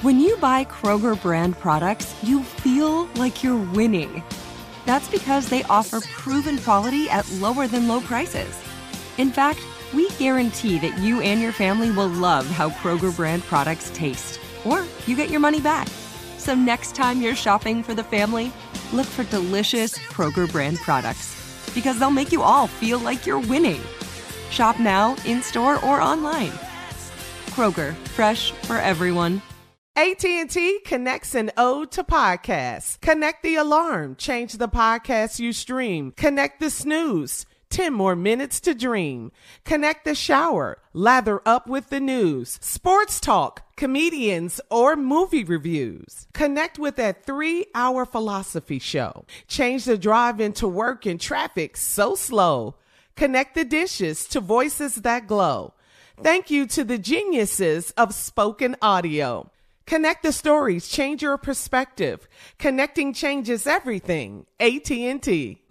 When you buy Kroger brand products, you feel like you're winning. That's because they offer proven quality at lower than low prices. In fact, we guarantee that you and your family will love how Kroger brand products taste, or you get your money back. So next time you're shopping for the family, look for delicious Kroger brand products, because they'll make you all feel like you're winning. Shop now, in-store, or online. Kroger, fresh for everyone. AT&T connects an ode to podcasts. Connect the alarm. Change the podcast you stream. Connect the snooze. 10 more minutes to dream. Connect the shower. Lather up with the news. Sports talk, comedians, or movie reviews. Connect with that 3-hour philosophy show. Change the drive into work in traffic so slow. Connect the dishes to voices that glow. Thank you to the geniuses of spoken audio. Connect the stories, change your perspective. Connecting changes everything. AT&T.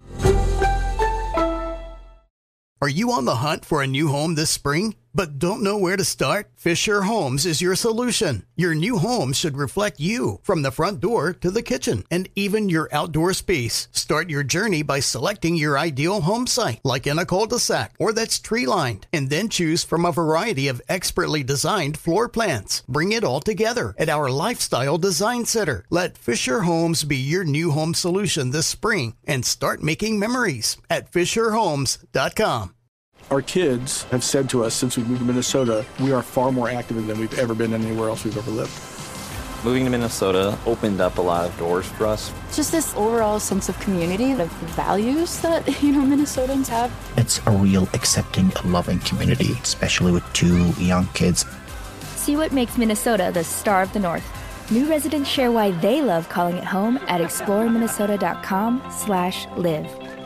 Are you on the hunt for a new home this spring, but don't know where to start? Fisher Homes is your solution. Your new home should reflect you, from the front door to the kitchen, and even your outdoor space. Start your journey by selecting your ideal home site, like in a cul-de-sac or that's tree-lined, and then choose from a variety of expertly designed floor plans. Bring it all together at our Lifestyle Design Center. Let Fisher Homes be your new home solution this spring and start making memories at FisherHomes.com. Our kids have said to us since we moved to Minnesota, we are far more active than we've ever been anywhere else we've ever lived. Moving to Minnesota opened up a lot of doors for us. Just this overall sense of community, the values that, Minnesotans have. It's a real accepting, loving community, especially with 2 young kids. See what makes Minnesota the star of the North. New residents share why they love calling it home at exploreminnesota.com/live.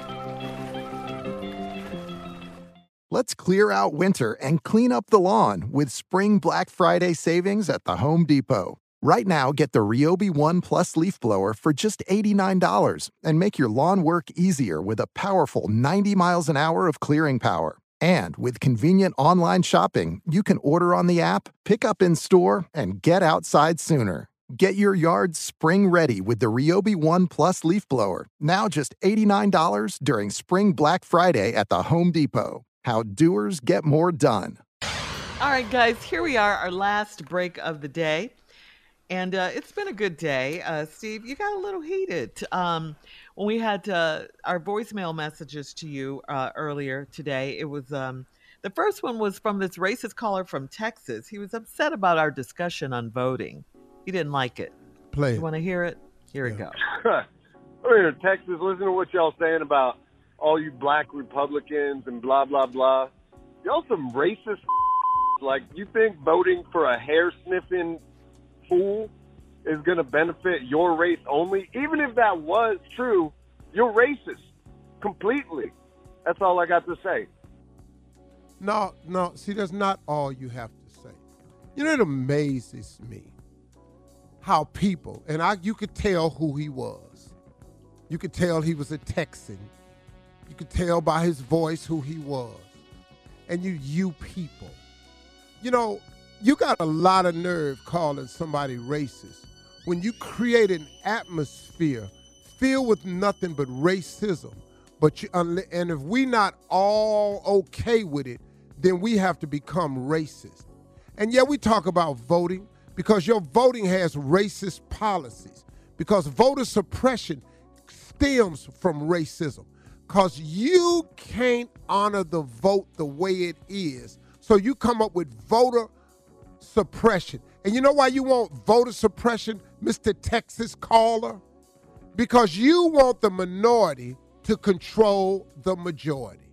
Let's clear out winter and clean up the lawn with Spring Black Friday savings at the Home Depot. Right now, get the Ryobi One Plus leaf blower for just $89 and make your lawn work easier with a powerful 90 miles an hour of clearing power. And with convenient online shopping, you can order on the app, pick up in store, and get outside sooner. Get your yard spring ready with the Ryobi One Plus leaf blower, now just $89 during Spring Black Friday at the Home Depot. How doers get more done. All right, guys, here we are, our last break of the day. And it's been a good day. Steve, you got a little heated when we had our voicemail messages to you earlier today. It was the first one was from this racist caller from Texas. He was upset about our discussion on voting. He didn't like it. Play it. You want to hear it? Here it goes. I'm here in Texas. Listen to what y'all saying about all you black Republicans and blah, blah, blah. Y'all some racist. Like, you think voting for a hair-sniffing fool is going to benefit your race only? Even if that was true, you're racist completely. That's all I got to say. No. See, that's not all you have to say. It amazes me how people, and you could tell who he was. You could tell he was a Texan. You could tell by his voice who he was. And you people. You got a lot of nerve calling somebody racist when you create an atmosphere filled with nothing but racism. And if we not all okay with it, then we have to become racist. And yeah, we talk about voting because your voting has racist policies, because voter suppression stems from racism. Because you can't honor the vote the way it is. So you come up with voter suppression. And you know why you want voter suppression, Mr. Texas caller? Because you want the minority to control the majority.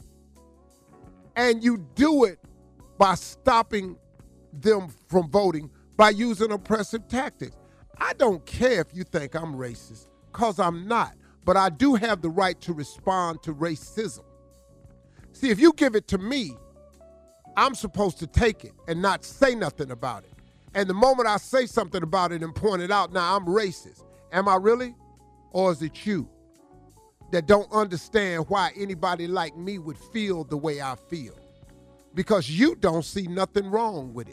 And you do it by stopping them from voting by using oppressive tactics. I don't care if you think I'm racist, because I'm not. But I do have the right to respond to racism. See, if you give it to me, I'm supposed to take it and not say nothing about it. And the moment I say something about it and point it out, now I'm racist. Am I really? Or is it you that don't understand why anybody like me would feel the way I feel? Because you don't see nothing wrong with it.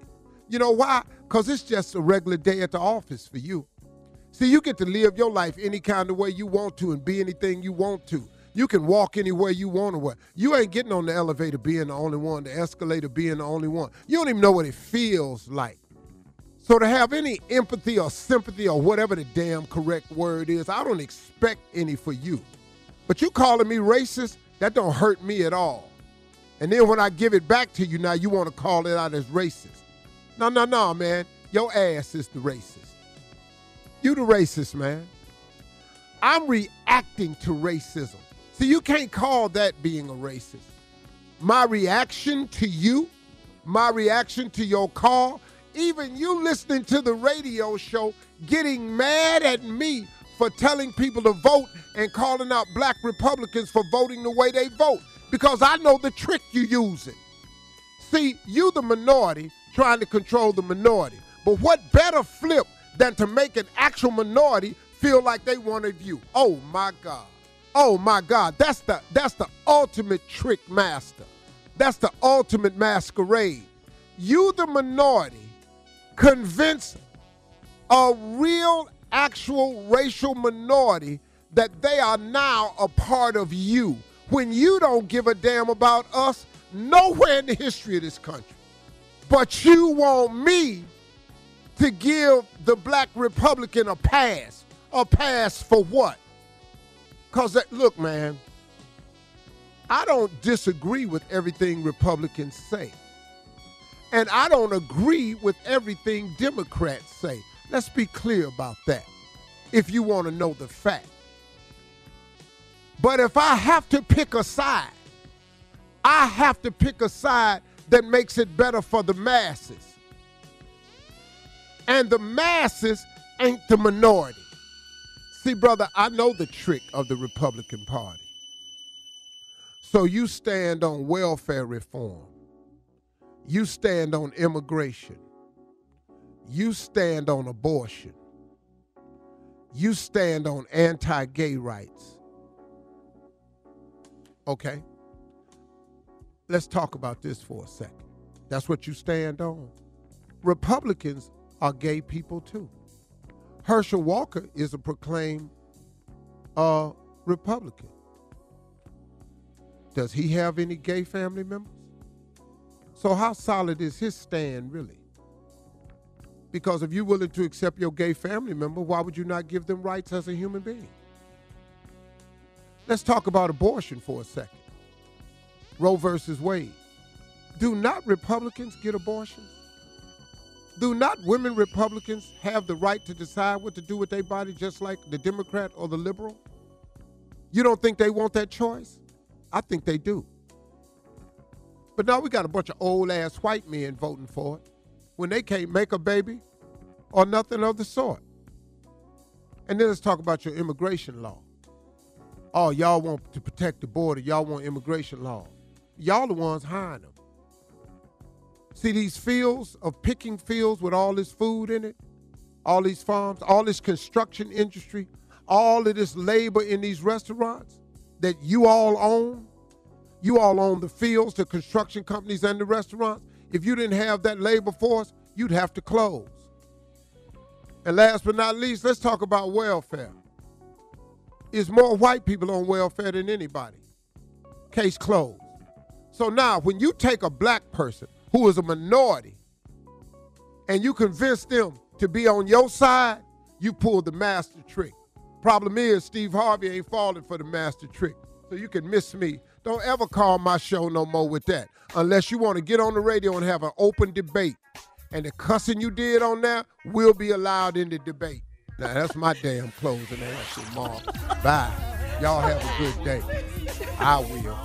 You know why? Because it's just a regular day at the office for you. See, you get to live your life any kind of way you want to and be anything you want to. You can walk anywhere you want to. You ain't getting on the elevator being the only one, the escalator being the only one. You don't even know what it feels like. So to have any empathy or sympathy or whatever the damn correct word is, I don't expect any for you. But you calling me racist, that don't hurt me at all. And then when I give it back to you, now you want to call it out as racist. No, man. Your ass is the racist. You the racist, man. I'm reacting to racism. See, you can't call that being a racist. My reaction to you, my reaction to your call, even you listening to the radio show getting mad at me for telling people to vote and calling out black Republicans for voting the way they vote because I know the trick you're using. See, you the minority trying to control the minority. But what better flip than to make an actual minority feel like they one of you? Oh, my God. Oh, my God. That's the ultimate trick master. That's the ultimate masquerade. You, the minority, convince a real, actual racial minority that they are now a part of you when you don't give a damn about us nowhere in the history of this country. But you want me to give the black Republican a pass. A pass for what? Because, look, man, I don't disagree with everything Republicans say. And I don't agree with everything Democrats say. Let's be clear about that, if you want to know the fact. But if I have to pick a side, I have to pick a side that makes it better for the masses. And the masses ain't the minority. See, brother, I know the trick of the Republican Party. So you stand on welfare reform. You stand on immigration. You stand on abortion. You stand on anti-gay rights. Okay? Let's talk about this for a second. That's what you stand on. Republicans are gay people too. Herschel Walker is a proclaimed Republican. Does he have any gay family members? So how solid is his stand really? Because if you're willing to accept your gay family member, why would you not give them rights as a human being? Let's talk about abortion for a second. Roe versus Wade. Do not Republicans get abortions? Do not women Republicans have the right to decide what to do with their body just like the Democrat or the liberal? You don't think they want that choice? I think they do. But now we got a bunch of old-ass white men voting for it when they can't make a baby or nothing of the sort. And then let's talk about your immigration law. Oh, y'all want to protect the border. Y'all want immigration law. Y'all the ones hiring them. See these fields of picking fields with all this food in it, all these farms, all this construction industry, all of this labor in these restaurants that you all own. You all own the fields, the construction companies, and the restaurants. If you didn't have that labor force, you'd have to close. And last but not least, let's talk about welfare. It's more white people on welfare than anybody. Case closed. So now, when you take a black person who is a minority and you convince them to be on your side, you pull the master trick. Problem is, Steve Harvey ain't falling for the master trick. So you can miss me. Don't ever call my show no more with that unless you want to get on the radio and have an open debate. And the cussing you did on there will be allowed in the debate. Now, that's my damn closing answer, Mom. Bye. Y'all have a good day. I will.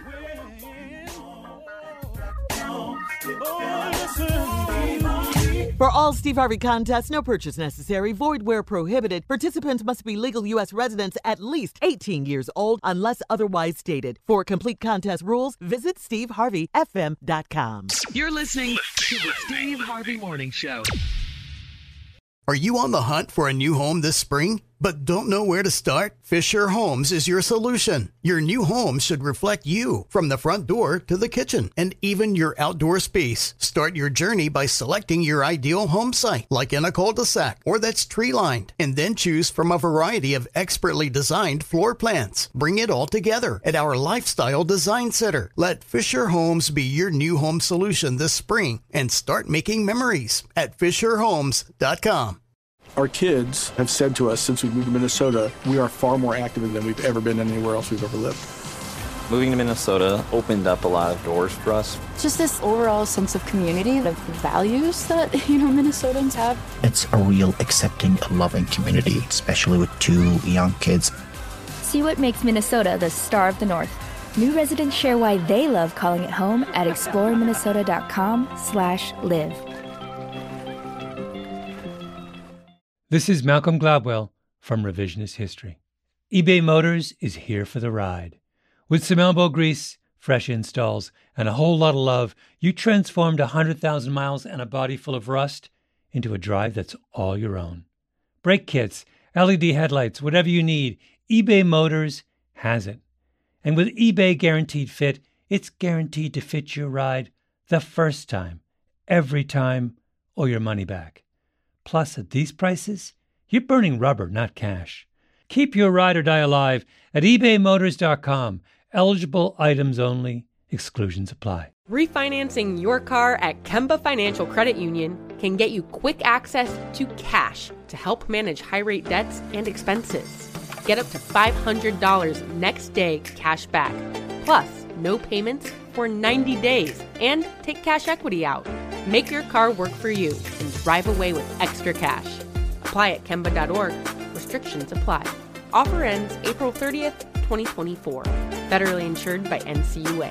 For all Steve Harvey contests, no purchase necessary, void where prohibited. Participants must be legal U.S. residents at least 18 years old unless otherwise stated. For complete contest rules, visit SteveHarveyFM.com. You're listening to the Steve Harvey Morning Show. Are you on the hunt for a new home this spring? but don't know where to start? Fisher Homes is your solution. Your new home should reflect you, from the front door to the kitchen and even your outdoor space. Start your journey by selecting your ideal home site, like in a cul-de-sac or that's tree-lined, and then choose from a variety of expertly designed floor plans. Bring it all together at our Lifestyle Design Center. Let Fisher Homes be your new home solution this spring and start making memories at FisherHomes.com. Our kids have said to us since we moved to Minnesota, we are far more active than we've ever been anywhere else we've ever lived. Moving to Minnesota opened up a lot of doors for us. Just this overall sense of community, the values that, Minnesotans have. It's a real accepting, loving community, especially with 2 young kids. See what makes Minnesota the star of the North. New residents share why they love calling it home at exploreminnesota.com/live. This is Malcolm Gladwell from Revisionist History. eBay Motors is here for the ride. With some elbow grease, fresh installs, and a whole lot of love, you transformed 100,000 miles and a body full of rust into a drive that's all your own. Brake kits, LED headlights, whatever you need, eBay Motors has it. And with eBay Guaranteed Fit, it's guaranteed to fit your ride the first time, every time, or your money back. Plus, at these prices, you're burning rubber, not cash. Keep your ride or die alive at ebaymotors.com. Eligible items only. Exclusions apply. Refinancing your car at Kemba Financial Credit Union can get you quick access to cash to help manage high-rate debts and expenses. Get up to $500 next day cash back. Plus, no payments for 90 days and take cash equity out. Make your car work for you and drive away with extra cash. Apply at Kemba.org. Restrictions apply. Offer ends April 30th, 2024. Federally insured by NCUA.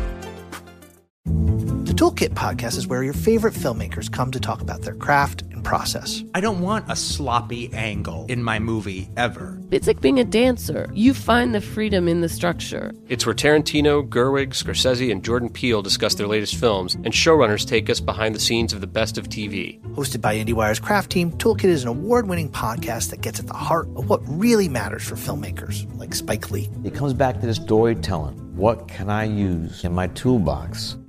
The Toolkit Podcast is where your favorite filmmakers come to talk about their craft and process. I don't want a sloppy angle in my movie ever. It's like being a dancer. You find the freedom in the structure. It's where Tarantino, Gerwig, Scorsese, and Jordan Peele discuss their latest films, and showrunners take us behind the scenes of the best of TV. Hosted by IndieWire's craft team, Toolkit is an award-winning podcast that gets at the heart of what really matters for filmmakers, like Spike Lee. It comes back to the storytelling. What can I use in my toolbox